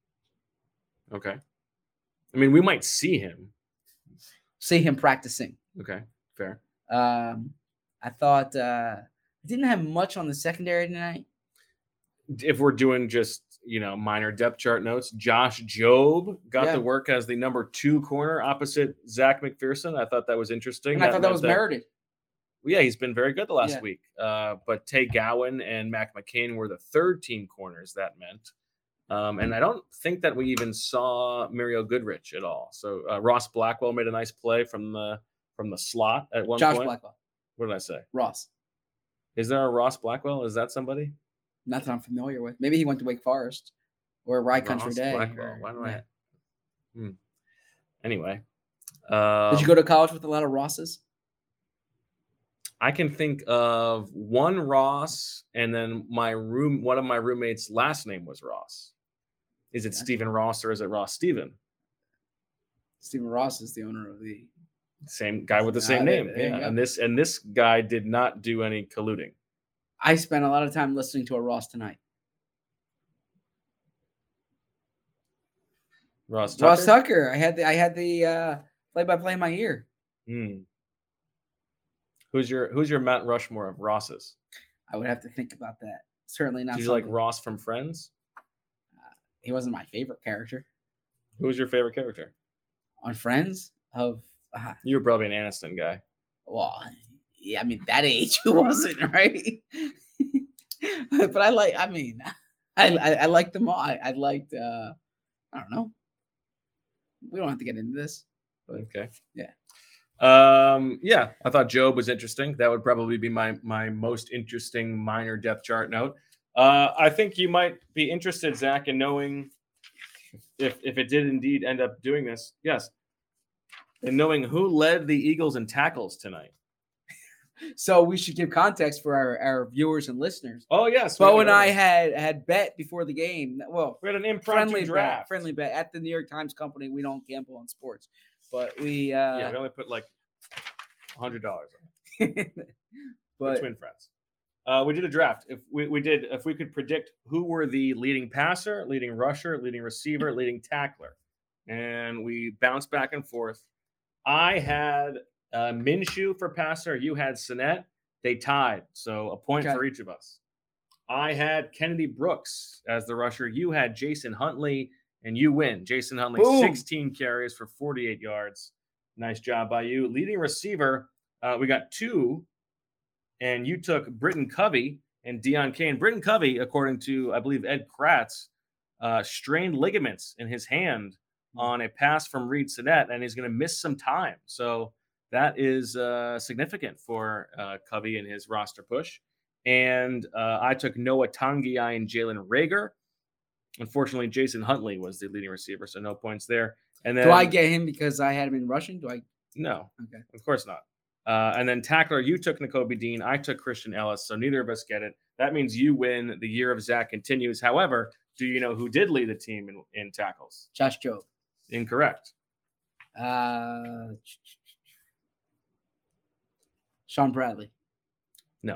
Okay. I mean, we might see him. See him practicing. Okay, fair. Um, I thought uh, I didn't have much on the secondary tonight. If we're doing just, you know, minor depth chart notes, Josh Jobe got Yeah. to work as the number two corner opposite Zach McPherson. I thought that was interesting. And I thought that meant was merited. Yeah, he's been very good the last Yeah. week. Uh, but Tay Gowan and Mac McCain were the third team corners that meant. Um, and I don't think that we even saw Mario Goodrich at all. So uh, Ross Blackwell made a nice play from the from the slot at one Josh point. Blackwell, What did I say? Ross. Is there a Ross Blackwell? Is that somebody? Not that I'm familiar with. Maybe he went to Wake Forest or Rye Country Ross Day. Blackwell. or- Why do yeah. I? Hmm. Anyway, um, Did you go to college with a lot of Rosses? I can think of one Ross, and then my room. One of my roommates' last name was Ross. Is it Yeah. Stephen Ross or is it Ross Steven? Stephen Ross is the owner of the. Same guy with the Ah, same there- name. there you Yeah, go. and this and this guy did not do any colluding. I spent a lot of time listening to a Ross tonight. Ross Tucker. Ross Tucker. I had the I had the uh, play-by-play in my ear. Hmm. Who's your Who's your Mount Rushmore of Rosses? I would have to think about that. Certainly not. Did you like something- Ross from Friends? He wasn't my favorite character Who was your favorite character? on Friends. Of uh, You were probably an Aniston guy. well, yeah, I mean that age who wasn't right. But I like. I mean, I I, I liked them all. I, I liked. Uh, I don't know. We don't have to get into this. Okay. Yeah. Um, yeah, I thought Job was interesting. That would probably be my my most interesting minor depth chart note. Uh, I think you might be interested, Zach, in knowing if if it did indeed end up doing this. Yes. In knowing who led the Eagles in tackles tonight. So we should give context for our, our viewers and listeners. Oh yes, Bo and I had had bet before the game. Well, we had an impromptu friendly draft. bet, friendly bet at the New York Times Company. We don't gamble on sports, but we uh, yeah, we only put like a hundred dollars. But Twin friends. Uh, we did a draft. If we, we did, if we could predict who were the leading passer, leading rusher, leading receiver, leading tackler, and we bounced back and forth. I had uh, Minshew for passer. You had Sinnett. They tied, so a point Okay. for each of us. I had Kennedy Brooks as the rusher. You had Jason Huntley, and you win. Jason Huntley, Boom. sixteen carries for forty-eight yards. Nice job by you. Leading receiver, uh, we got two, and you took Britton Covey and Deion Kane. Britton Covey, according to, I believe, Ed Kratz, uh, strained ligaments in his hand on a pass from Reed Sinnett, and he's going to miss some time. So that is uh, significant for uh, Covey and his roster push. And uh, I took Noah Tongiai and Jalen Reagor. Unfortunately, Jason Huntley was the leading receiver, so no points there. And then do I get him because I had him in rushing? Do I? No, Okay. of course not. Uh, and then tackler, you took Nakobe Dean. I took Christian Ellis, so neither of us get it. That means you win. The year of Zach continues. However, do you know who did lead the team in, in tackles? Josh Jobe. Incorrect. Uh, Sean Bradley. No.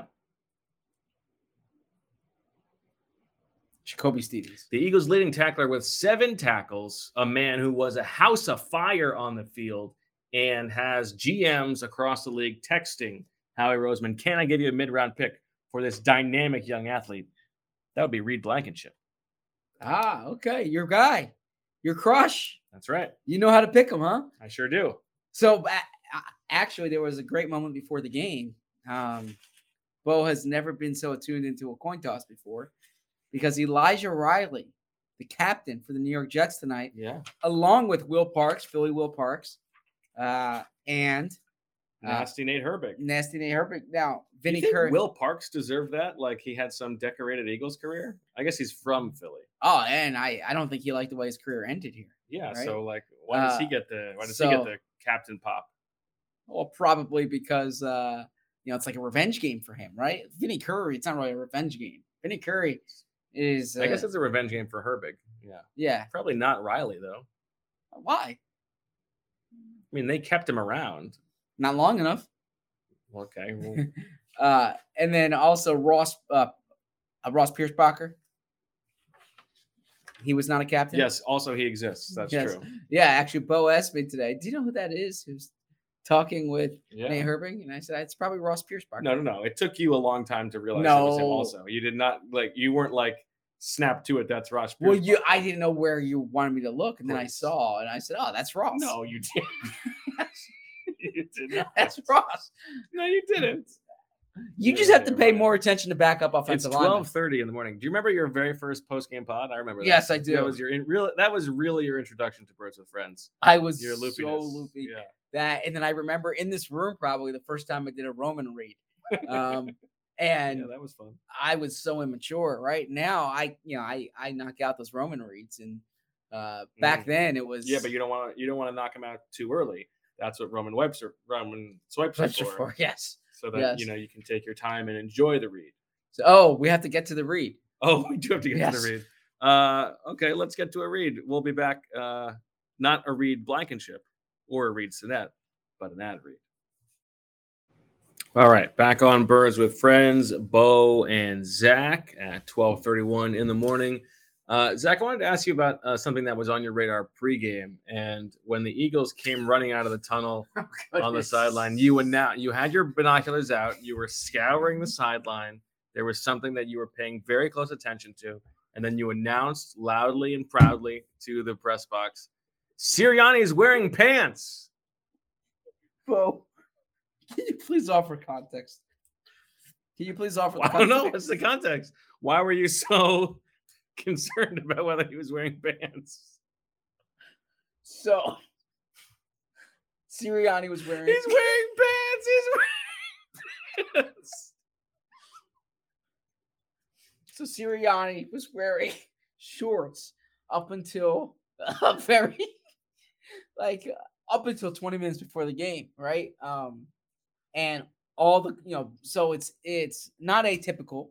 Jacoby Stevens. The Eagles' leading tackler with seven tackles, a man who was a house of fire on the field and has G Ms across the league texting Howie Roseman, can I give you a mid-round pick for this dynamic young athlete? That would be Reed Blankenship. Ah, okay. Your guy. Your crush. That's right. You know how to pick him, huh? I sure do. So a- actually, there was a great moment before the game. Um, Bo has never been so attuned into a coin toss before because Elijah Riley, the captain for the New York Jets tonight, Yeah. along with Will Parks, Philly Will Parks, uh, and uh, Nasty Nate Herbig. Nasty Nate Herbig. Now, Vinny you think Curry. Will Parks deserved that? Like he had some decorated Eagles career? I guess he's from Philly. Oh, and I, I don't think he liked the way his career ended here. Yeah. Right? So like, why does he Uh, get the? Why does so- he get the captain pop? Well, probably because uh, you know it's like a revenge game for him, right? Vinny Curry, it's not really a revenge game. Vinny Curry is. Uh, I guess it's a revenge game for Herbig. Yeah. yeah. Probably not Riley though. Why? I mean, they kept him around. Not long enough. Okay. Well, Uh, and then also Ross, uh, uh, Ross Piercebacher. He was not a captain. yes. Also, he exists. That's Yes. true. Yeah, actually, Bo asked me today. Do you know who that is? Who's talking with Yeah. Nate Herbig? And I said it's probably Ross Piercebacher. No, no, no. It took you a long time to realize it was him. No. Also, you did not like. You weren't like snap to it. That's Ross. Well, Pierce. you, I didn't know where you wanted me to look, and then I Right. saw, and I said, "Oh, that's Ross." No, you didn't. you did not. that's Ross. No, you didn't. You Yeah, just have to you're pay right. more attention to backup It's offensive linemen. twelve thirty in the morning. Do you remember your very first post game pod? I remember. That. Yes, I do. That was your in, real. That was really your introduction to Birds with Friends. I was Your so loopiness. loopy. Yeah. That, and then I remember in this room probably the first time I did a Roman read, um, and Yeah, that was fun. I was so immature. Right now, I you know I I knock out those Roman reads, and uh, back Mm. then it was Yeah, but you don't want to. You don't want to knock him out too early. That's what Roman Webster, Roman swipes are That's for, for yes. so that Yes. you know you can take your time and enjoy the read. So oh, we have to get to the read. Oh, we do have to get to Yes. the read. Uh, okay, let's get to a read. We'll be back. Uh, not a Reed Blankenship or a Reed Sinnett, but an ad read. All right, back on Birds with Friends, Bo and Zach at twelve thirty-one in the morning. Uh, Zach, I wanted to ask you about uh, something that was on your radar pregame, and when the Eagles came running out of the tunnel on the Goodness. sideline, you and now you had your binoculars out, you were scouring the sideline. There was something that you were paying very close attention to, and then you announced loudly and proudly to the press box, Sirianni is wearing pants. Bo, can you please offer context? Can you please offer? I The don't know. context? What's the context? Why were you so concerned about whether he was wearing pants? So, Sirianni was wearing. He's wearing pants. He's wearing pants. So Sirianni was wearing shorts up until a very, like, up until twenty minutes before the game, right? Um, and all the you know, so it's it's not atypical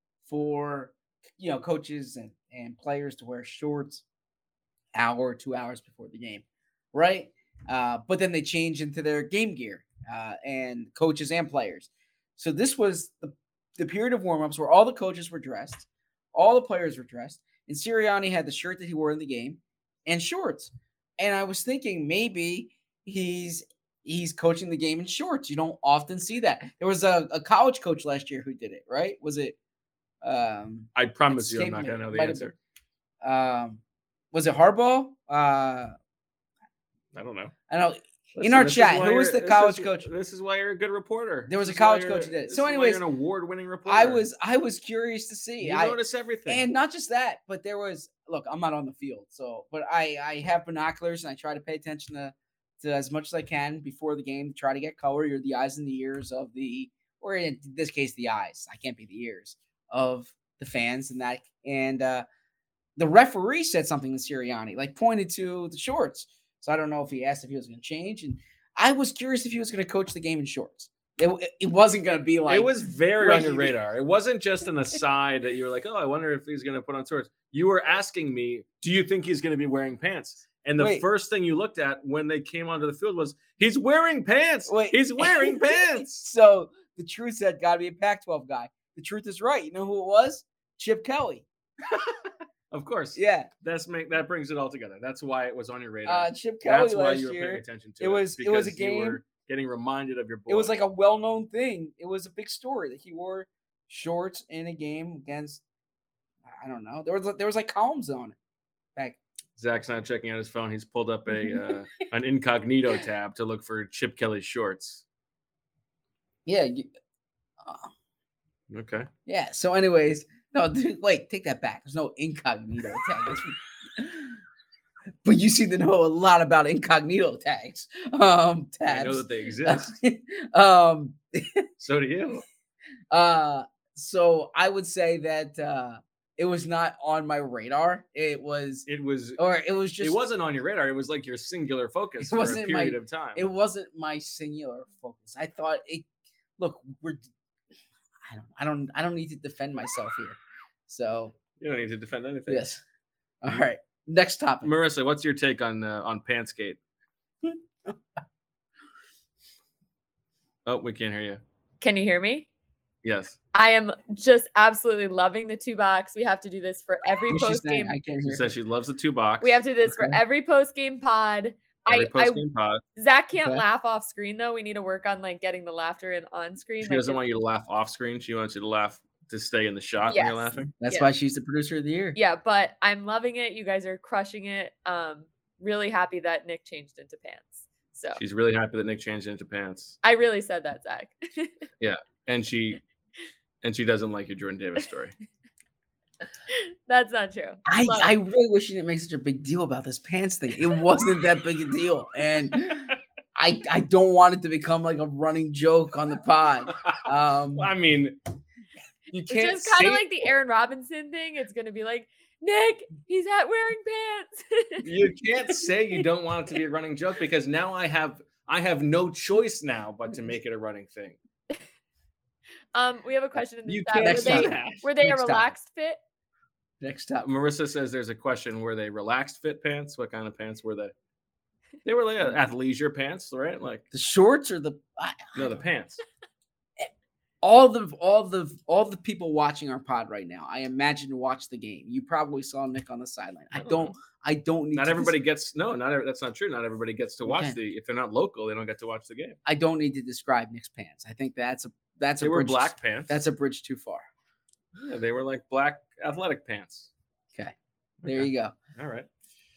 for you know coaches and, and players to wear shorts hour or two hours before the game, right? Uh, but then they change into their game gear, uh, and coaches and players. So this was the, the period of warmups where all the coaches were dressed, all the players were dressed, and Sirianni had the shirt that he wore in the game and shorts. And I was thinking maybe he's he's coaching the game in shorts. You don't often see that. There was a, a college coach last year who did it, right? Was it? Um, I promise you, I'm not going to know the answer. Um, was it Harbaugh? Uh, I don't know. I know. Listen, in our chat, who was the college is, coach? This is why you're a good reporter. There was this a college coach who did it. So, anyways, you're an award-winning reporter. I was, I was curious to see. You I notice everything, and not just that, but there was. Look, I'm not on the field, so but I, I have binoculars and I try to pay attention to, to as much as I can before the game to try to get color. You're the eyes and the ears of the, or in this case, the eyes. I can't be the ears of the fans and that. And uh, the referee said something to Sirianni, like pointed to the shorts. So I don't know if he asked if he was going to change. And I was curious if he was going to coach the game in shorts. It, it wasn't going to be like. It was very on your radar. It wasn't just an aside that you were like, oh, I wonder if he's going to put on shorts. You were asking me, do you think he's going to be wearing pants? And the Wait. first thing you looked at when they came onto the field was, he's wearing pants. Wait. He's wearing pants. So the truth said, got to be a Pac twelve guy. The truth is right. You know who it was? Chip Kelly. Of course. Yeah. That's make that brings it all together. That's why it was on your radar. Uh, Chip Kelly That's why last you were year. paying attention to it it. was it was a because you game. were getting reminded of your boy. It was like a well-known thing. It was a big story that he wore shorts in a game against. I don't know. There was there was like columns on it. Back. Zach's not checking out his phone. He's pulled up a uh, an incognito tab to look for Chip Kelly's shorts. Yeah. You, uh, Okay. yeah. So, anyways, no. Dude, wait, take that back. There's no incognito tag. That's, but you seem to know a lot about incognito tags. Um, tabs. I know that they exist. um. So do you. Uh. So I would say that uh, it was not on my radar. It was. It was. Or it was just. It wasn't on your radar. It was like your singular focus It for a wasn't my- period of time. It wasn't my singular focus. I thought it. Look, we're. I don't. I don't. I don't need to defend myself here. So You don't need to defend anything. yes. All right. Next topic. Marissa, what's your take on uh, on Pantsgate? Oh, we can't hear you. Can you hear me? Yes. I am just absolutely loving the two box. We have to do this for every What's she post saying? game. I can't She hear. says she loves the two box. We have to do this for Okay. every post game pod. Every I, I post-game pod. Zach can't Okay. laugh off screen though. We need to work on like getting the laughter in on screen. She like, doesn't if- want you to laugh off screen. She wants you to laugh to stay in the shot when you're Yes. laughing. That's Yeah. why she's the producer of the year. Yeah, but I'm loving it. You guys are crushing it. Um, really happy that Nick changed into pants. So She's really happy that Nick changed into pants, I really said that, Zach. and she and she doesn't like your Jordan Davis story. That's not true. I, Love I it. really wish you didn't make such a big deal about this pants thing. It wasn't that big a deal. And I I don't want it to become like a running joke on the pod. Um, I mean, you It's can't just kind say of like the Aaron Robinson thing. It's gonna be like, Nick, he's at wearing pants. you can't say you don't want it to be a running joke because now I have I have no choice now but to make it a running thing. um, we have a question in the You chat. can't Were Next they, do topic. that. were they a Next topic. relaxed fit? next up. Marissa says there's a question: were they relaxed fit pants? What kind of pants were they? They were like athleisure pants, right? Like The shorts or the I, no, the pants. all the all the all the people watching our pod right now, I imagine watch the game. You probably saw Nick on the sideline. I I don't don't. know. I don't need. Not to everybody des- gets no, not every, that's not true. Not everybody gets to watch Okay. the if they're not local, they don't get to watch the game. I don't need to describe Nick's pants. I think that's a that's They a were bridge, black pants. That's a bridge too far. yeah, they were like black athletic pants. Okay, there Okay. you go. All right.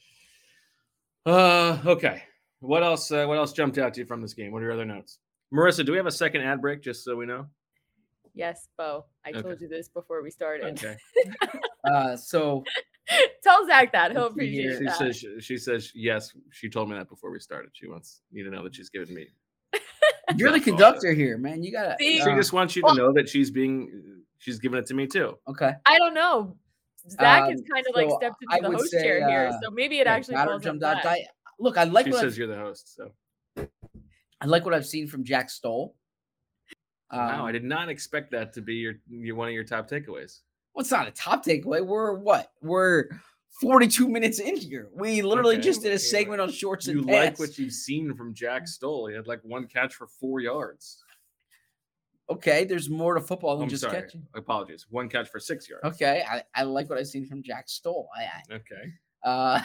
Uh, okay. What else? Uh, what else jumped out to you from this game? What are your other notes, Marissa? Do we have a second ad break just so we know? Yes, Bo. I Okay. told you this before we started. Okay. Uh, so Tell Zach that. He'll Let's see here. appreciate She that. says she, she says yes. She told me that before we started. She wants you to know that she's given me. you're the That's all. conductor here, man. You gotta. See? She uh, just wants you to well- know that she's being she's giving it to me too. okay. I don't know. Zach has Um, kind of like so stepped I into the would host say, chair here, uh, so maybe it yeah, actually batter falls on jumped out. Zach. Di- Look, I like She what says I've, you're the host. So I like what I've seen from Jack Stoll. Um, Wow, I did not expect that to be your, your one of your top takeaways. Well, it's not a top takeaway. We're what? We're forty-two minutes in here. We literally Okay, just did a yeah. segment on shorts You and like pants. what you've seen from Jack Stoll. He had like one catch for four yards. Okay, there's more to football than I'm just sorry. catching. Apologies. One catch for six yards. Okay, I, I like what I've seen from Jack Stoll. I, Okay. I uh,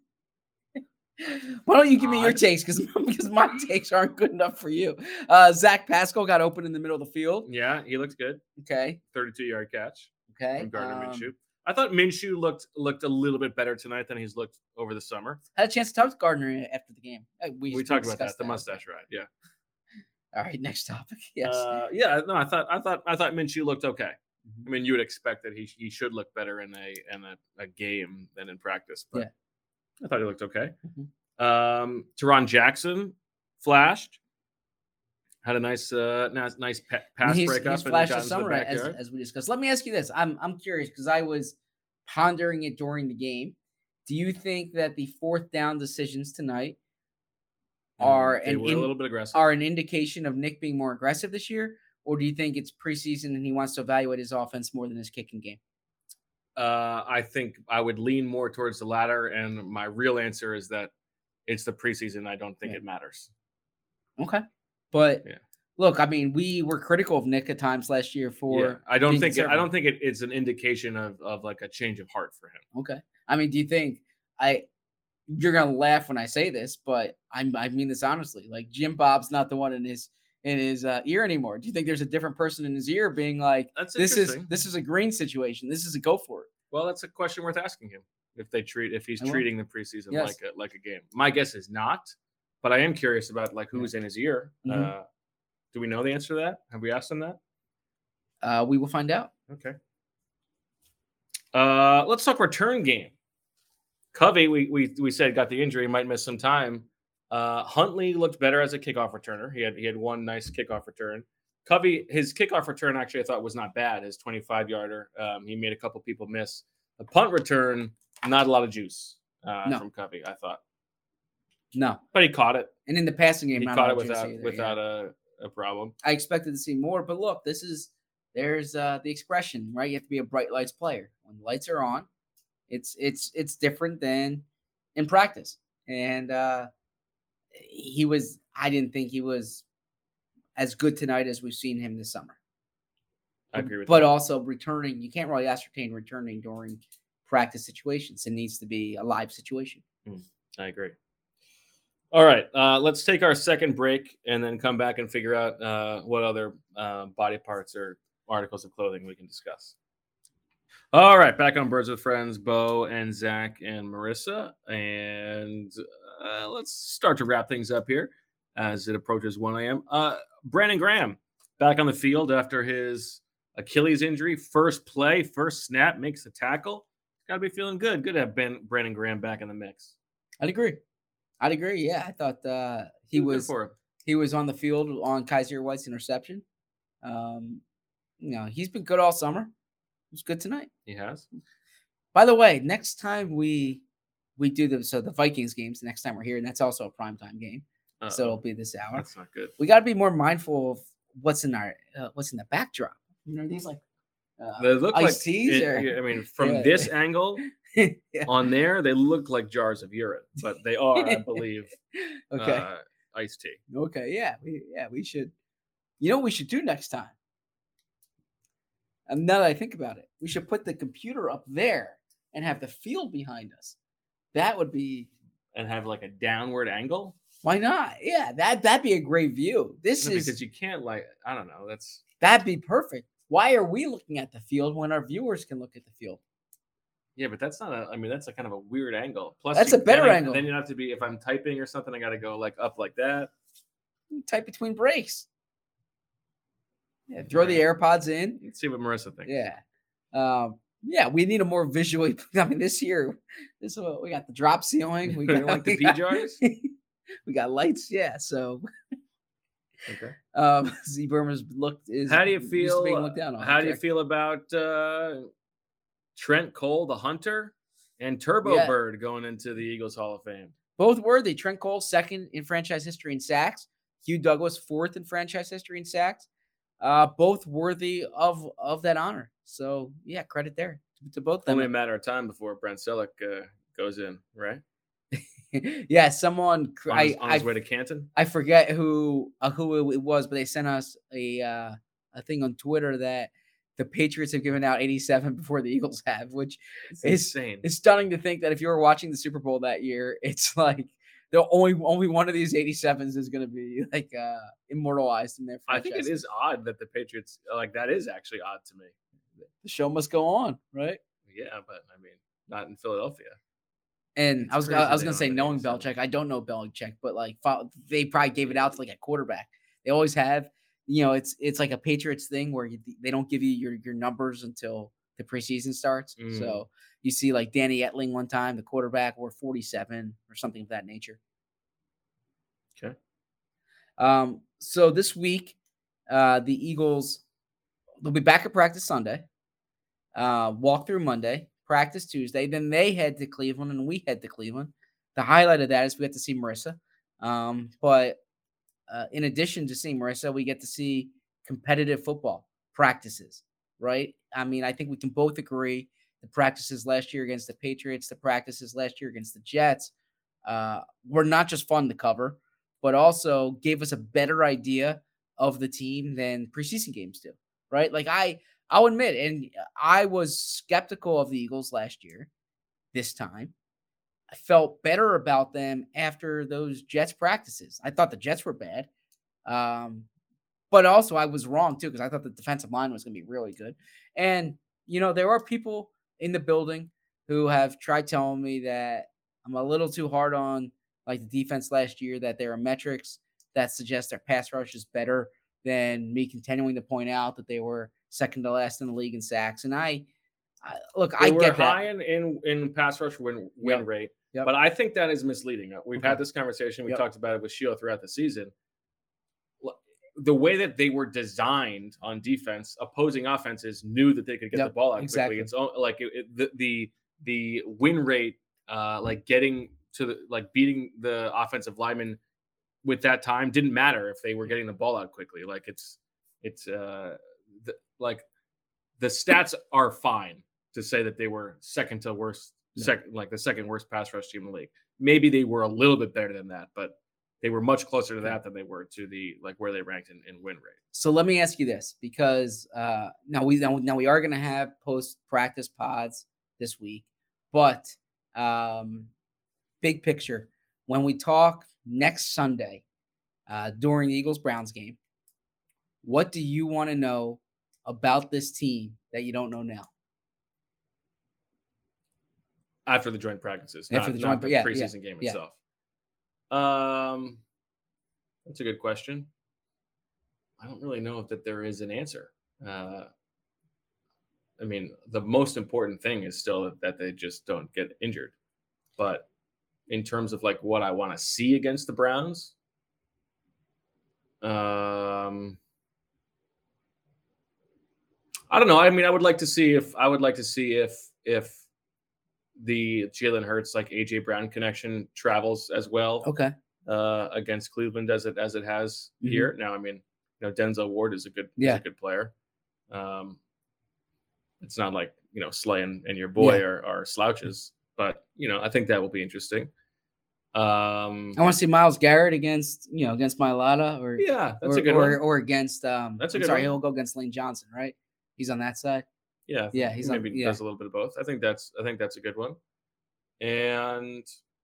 why don't you give me your Odd. takes? Because because my takes aren't good enough for you. Uh, Zach Pascal got open in the middle of the field. Yeah, he looked good. Okay, thirty-two yard catch okay. from Gardner um, Minshew. I thought Minshew looked looked a little bit better tonight than he's looked over the summer. Had a chance to talk to Gardner after the game. Uh, We, We, talked about that, discussed the mustache ride. Yeah. All right, next topic. Yes. Uh, yeah. No, I thought I thought I thought Minshew looked okay. Mhm. I mean, you would expect that he he should look better in a in a, a game than in practice, but Yeah. I thought he looked okay. Mhm. Um, Teron Jackson flashed, had a nice uh nice, nice pa- pass he's, break up he's and flashed got this into the summer as, backyard. as we discussed. Let me ask you this. I'm I'm curious because I was pondering it during the game. Do you think that the fourth down decisions tonight are they an were a in- little bit aggressive. are an indication of Nick being more aggressive this year, or do you think it's preseason and he wants to evaluate his offense more than his kicking game? Uh, I think I would lean more towards the latter, and my real answer is that it's the preseason. I don't think Yeah. it matters. Okay, but Yeah. look, I mean, we were critical of Nick at times last year for. Yeah, I don't being think it, I conservative. don't think it, it's an indication of of like a change of heart for him. Okay. I mean, do you think I you're gonna laugh when I say this, but I'm I mean this honestly. Like Jim Bob's not the one in his in his uh, ear anymore. Do you think there's a different person in his ear being like, That's this is interesting. this is a green situation. This is a go for it. Well, that's a question worth asking him if they treat if he's I will. treating the preseason Yes. like a like a game. My guess is not, but I am curious about like who's in his ear. Mhm. Uh, do we know the answer to that? Have we asked him that? Uh, we will find out. Okay. Uh, let's talk return game. Covey, we we we said got the injury, might miss some time. Uh, Huntley looked better as a kickoff returner. He had he had one nice kickoff return. Covey, his kickoff return actually I thought was not bad. His twenty-five yarder. Um, he made a couple people miss. A punt return, not a lot of juice uh, No. from Covey, I thought, No. but he caught it. And in the passing game, He not caught a it lot of juice without either, without yeah. a, a problem. I expected to see more, but look, this is there's uh, the expression, right? You have to be a bright lights player. When the lights are on, it's it's it's different than in practice. And uh, he was. I didn't think he was as good tonight as we've seen him this summer. I agree with But that. also returning, you can't really ascertain returning during practice situations. It needs to be a live situation. I agree. All right, uh, let's take our second break and then come back and figure out uh, what other uh, body parts or articles of clothing we can discuss. All right, back on Birds with Friends, Bo and Zach and Marissa, and uh, let's start to wrap things up here as it approaches one a.m. Uh, Brandon Graham back on the field after his Achilles injury. First play, first snap, makes the tackle. Got to be feeling good. Good to have Ben Brandon Graham back in the mix. I'd agree. I'd agree. Yeah, I thought uh, he Good was for him. he was on the field on Kaiser White's interception. Um, you know, he's been good all summer. He was good tonight. He has. By the way, next time we we do the so the Vikings games, the next time we're here, and that's also a primetime game, Uh-oh. so it'll be this hour. That's not good. We got to be more mindful of what's in our uh, what's in the backdrop. You know, these like uh, They look iced like teas. it- or, yeah, I mean, from Yeah. this angle yeah. on there, they look like jars of urine, but they are, I believe, Okay. uh, iced tea. Okay. Yeah. We yeah we should. You know what we should do next time? And now that I think about it, we should put the computer up there and have the field behind us. That would be And have like a downward angle. why not? Yeah, that that'd be a great view. This No, is because you can't like I don't know. That's that'd be perfect. Why are we looking at the field when our viewers can look at the field? yeah, but that's not a. I mean, that's a kind of a weird angle. Plus, That's you- a better then I- angle. Then you have to be if I'm typing or something, I got to go like up like that. Type between breaks. Yeah, throw the AirPods in. Let's see what Marissa thinks. Yeah. Um, yeah, we need a more visually. I mean, this year, this is what we got the drop ceiling. We You got like the we pee got- jars? we got lights. Yeah. So, Okay. um, Z Burma's looked is. How do you used to feel? being looked down on. How do you Okay. feel about uh, Trent Cole, the Hunter, and Turbo Yeah. Bird going into the Eagles Hall of Fame? Both worthy. Trent Cole second in franchise history in sacks. Hugh Douglas fourth in franchise history in sacks. uh, both worthy of of that honor. So yeah, credit there to, to both of Only a them. matter of time before Brent Selleck uh, goes in, right? Yeah, someone On, I his, on his I, way to Canton. I forget who uh, who it was, but they sent us a uh, a thing on Twitter that the Patriots have given out eighty-seven before the Eagles have, which It's is insane. it's stunning to think that if you were watching the Super Bowl that year, it's like the only only one of these eighty-sevens is going to be like uh, immortalized in their I franchise. think it is odd that the Patriots like that is actually odd to me. The show must go on, right? Yeah, but I mean, not in Philadelphia. And It's I was crazy I was they gonna don't say have an knowing eighty-seven. Belichick, I don't know Belichick, but like fo- they probably gave it out to like a quarterback. They always have, you know, it's it's like a Patriots thing where you, they don't give you your your numbers until the preseason starts. Mm. So you see like Danny Etling one time, the quarterback wore forty-seven or something of that nature. Okay. Um, so this week, uh, the Eagles they'll be back at practice Sunday, uh, walk through Monday, practice Tuesday. Then they head to Cleveland and we head to Cleveland. The highlight of that is we get to see Marissa. Um, but uh, in addition to seeing Marissa, we get to see competitive football practices, right? I mean, I think we can both agree the practices last year against the Patriots, the practices last year against the Jets uh, were not just fun to cover, but also gave us a better idea of the team than preseason games do, right? Like I, I'll admit, and I was skeptical of the Eagles last year. This time, I felt better about them after those Jets practices. I thought the Jets were bad, um, but also I was wrong too because I thought the defensive line was going to be really good. And you know, there are people in the building who have tried telling me that I'm a little too hard on like the defense last year, that there are metrics that suggest their pass rush is better than me continuing to point out that they were second to last in the league in sacks. And I, I look, They I were get that. high in, in in pass rush win win Yep. rate, Yep. but I think that is misleading. We've Okay. had this conversation. We Yep. talked about it with Shio throughout the season. The way that they were designed on defense, opposing offenses knew that they could get Yep, the ball out exactly. quickly. It's all, like it, it, the the the win rate, uh, like getting to the like beating the offensive lineman with that time didn't matter if they were getting the ball out quickly. Like it's it's uh the, like the stats are fine to say that they were second to worst, Yeah. second like the second worst pass rush team in the league. Maybe they were a little bit better than that, but they were much closer to that than they were to the like where they ranked in, in win rate. So let me ask you this, because uh, now we now, now we are going to have post practice pods this week, but um, big picture, when we talk next Sunday uh, during the Eagles Browns game, what do you want to know about this team that you don't know now? After the joint practices, After not, the not joint- the yeah, preseason yeah, game yeah. itself. Um, that's a good question. I don't really know if that there is an answer. Uh, I mean, the most important thing is still that they just don't get injured. But in terms of like what I want to see against the Browns, um, I don't know. I mean, I would like to see if I would like to see if if the Jalen Hurts like A J Brown connection travels as well. Okay. Uh, against Cleveland as it as it has Mhm. here. Now, I mean, you know, Denzel Ward is a good Yeah. is a good player. Um, it's not like you know Slay and, and your boy Yeah. are, are slouches, but you know, I think that will be interesting. Um, I want to see Myles Garrett against you know against Mailata or yeah, that's or, a good or, one. or against um. That's a I'm good sorry, one. he'll go against Lane Johnson, right? He's on that side. Yeah, I think Yeah, he's he on- maybe yeah. does a little bit of both. I think that's I think that's a good one. And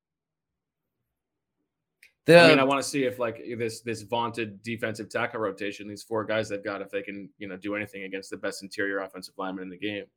The I mean, I want to see if like this this vaunted defensive tackle rotation, these four guys they've got, if they can you know do anything against the best interior offensive lineman in the game.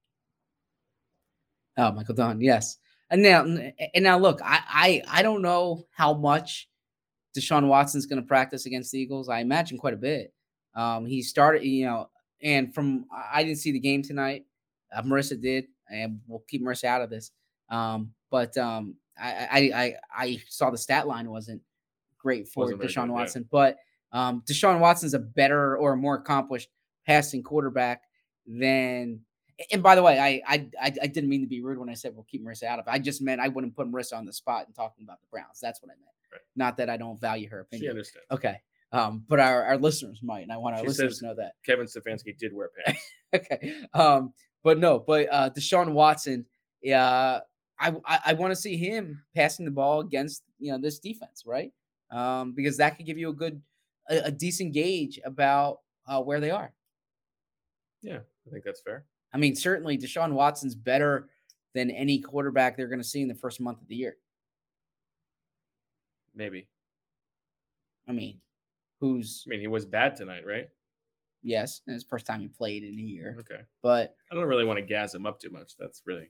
Oh, Michael Dunn, yes. And now, and now, look, I, I, I don't know how much Deshaun Watson's going to practice against the Eagles. I imagine quite a bit. Um, he started, you know, and from I didn't see the game tonight. Uh, Marissa did, and we'll keep Marissa out of this. Um, but um, I, I, I, I saw the stat line wasn't great for Wasn't very Deshaun good, yeah. Watson, but um, Deshaun Watson's a better or more accomplished passing quarterback than. And by the way, I, I I I didn't mean to be rude when I said we'll keep Marissa out of it. I just meant I wouldn't put Marissa on the spot and talking about the Browns. That's what I meant. Right. Not that I don't value her She opinion. understands. Okay. Um, but our, our listeners might, and I want our She listeners says to know that. Kevin Stefanski did wear pants. Okay. Um, but no, but uh, Deshaun Watson, uh, I I, I want to see him passing the ball against you know this defense, right? Um, because that could give you a good, a, a decent gauge about uh, where they are. Yeah, I think that's fair. I mean, certainly Deshaun Watson's better than any quarterback they're going to see in the first month of the year. Maybe. I mean, who's I mean, he was bad tonight, right? yes, and it's the first time he played in a year. Okay. But I don't really want to gas him up too much. That's really.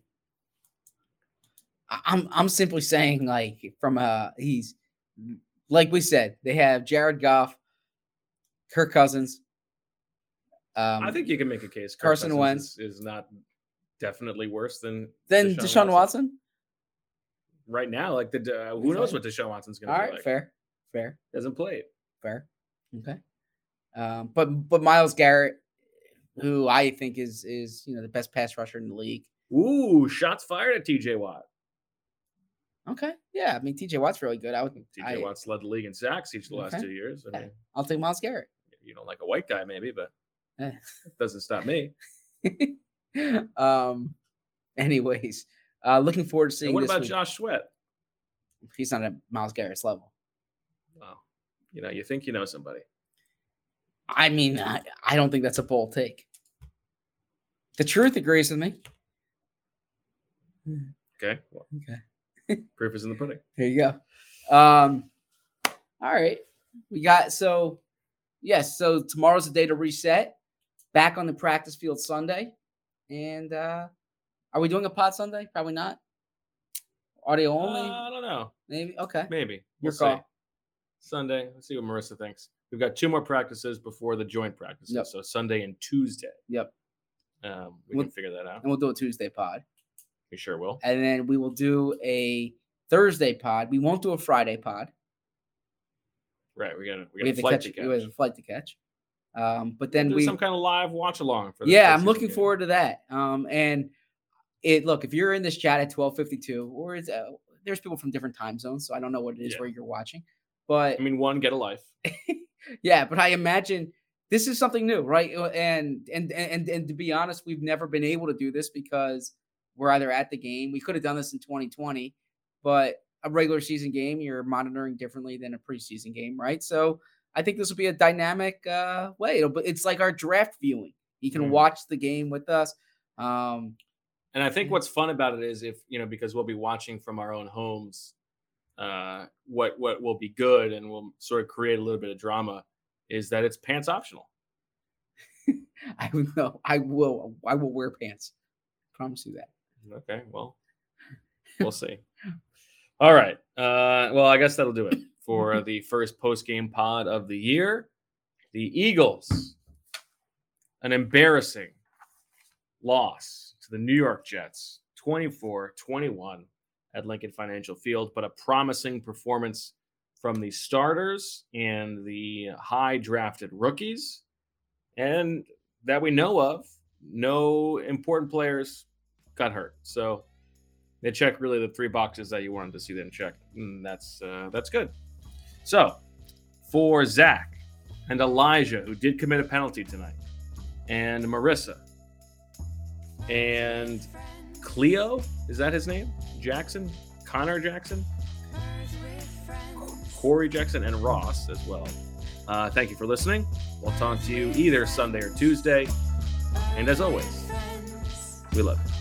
I- I'm I'm simply saying, like, from a he's like we said, they have Jared Goff, Kirk Cousins. Um, I think you can make a case. Kirk Carson Cousins Wentz is, is not definitely worse than then Deshaun, Watson. right now. Like the uh, who knows what Deshaun Watson's going All to right, be like? fair, fair, Hasn't played. fair. Okay. Um, but but Myles Garrett, who I think is is you know the best pass rusher in the league. Ooh, shots fired at T J Watt. Okay, yeah, I mean T J Watt's really good. I would T J I, Watt's led the league in sacks each of the last Okay. two years. I Yeah. mean, I'll take Myles Garrett. you don't like a white guy, maybe, but Eh. it doesn't stop me. um. Anyways, uh, looking forward to seeing. And what this about week. Josh Sweat? He's not at Myles Garrett's level. Well, you know, you think you know somebody. I mean, I, I don't think that's a bold take. The truth agrees with me. Okay. Well, Okay. proof is in the pudding. Here you go. Um, all right. We got so yes, so tomorrow's the day to reset. Back on the practice field Sunday. And uh are we doing a pod Sunday? Probably not. Audio only? Uh, I don't know. Maybe. Okay. Maybe. Your We'll see. call. Sunday. Let's see what Marissa thinks. We've got two more practices before the joint practices. Yep. So Sunday and Tuesday. Yep. Um, we We'll- can figure that out. And we'll do a Tuesday pod. We sure will. And then we will do a Thursday pod. We won't do a Friday pod. Right. We got a, we We got a have to flight catch, to we catch. have a flight to catch. Um, but then do we some kind of live watch along for the yeah, I'm preseason looking game. forward to that. Um, and it look if you're in this chat at twelve fifty-two, or it's, uh, there's people from different time zones, so I don't know what it is Yeah. where you're watching, but I mean, one, get a life. yeah, but I imagine this is something new, right? Uh, And and and and to be honest, we've never been able to do this because we're either at the game. We could have done this in twenty twenty, but a regular season game you're monitoring differently than a preseason game, right? So I think this will be a dynamic uh, way. It'll, be- it's like our draft viewing. You can Mhm. watch the game with us. Um, And I think what's fun about it is if, you know, because we'll be watching from our own homes, uh, what what will be good and will sort of create a little bit of drama is that it's pants optional. I would know. I will. I will wear pants. Promise you that. Okay, well, we'll see. All right. Uh, well, I guess that'll do it for the first post-game pod of the year. The Eagles, an embarrassing loss to the New York Jets, twenty-four twenty-one at Lincoln Financial Field, but a promising performance from the starters and the high drafted rookies. And that we know of, no important players got hurt. So they check really the three boxes that you wanted to see them check. And that's uh, that's good. So for Zach and Elijah, who did commit a penalty tonight, and Marissa and Cleo, is that his name? Jackson? Connor Jackson? Corey Jackson and Ross as well. Uh, thank you for listening. We'll talk to you either Sunday or Tuesday. And as always, we love you.